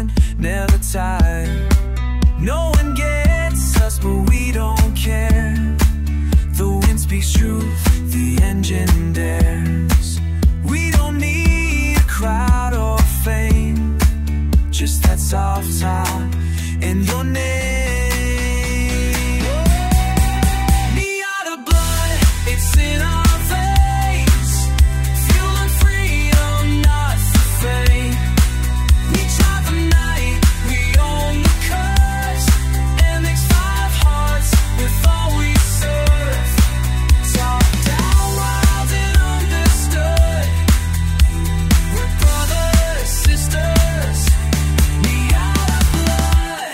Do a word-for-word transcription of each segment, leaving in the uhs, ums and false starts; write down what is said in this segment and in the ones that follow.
sun, never tired. No one gets us, but we don't care. The wind speaks truth, the engine dares. We don't need a crowd or fame, just that soft sound and your name. We are the blood, it's in our veins. Fueling freedom, not for fame. We drive the night, we own the curse. M X five hearts with all we serve. Top down, wild and understood. We're brothers, sisters. We are the blood.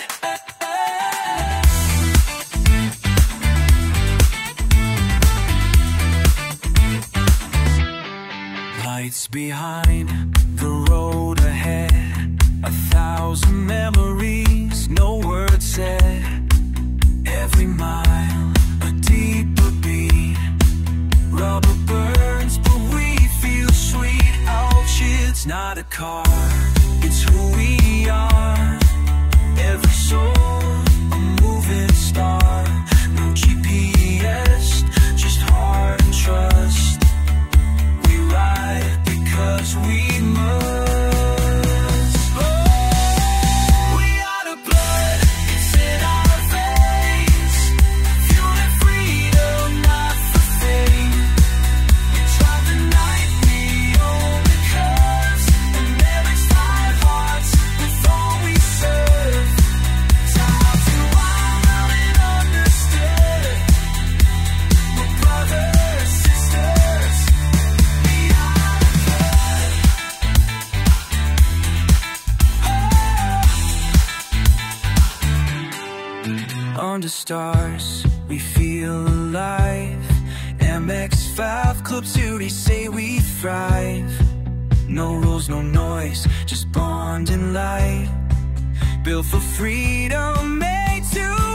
Lights behind, the road ahead. A thousand memories, no word said. Every mile, a deeper beat. Rubber burns, but we feel sweet. Ouch, it's not a car, it's who we are. Every soul, a moving star. No G P S, just heart and trust. We ride because we must. Oh, we are the blood, it's in our veins. Fueling freedom, not for fame. We drive the night, we own the curves. And M X five hearts with all we serve. Tied to wild and understood. We're brothers, sisters. We are the blood. Under stars, we feel alive. M X five Club Series say we thrive. No rules, no noise, just bond and light. Built for freedom, made to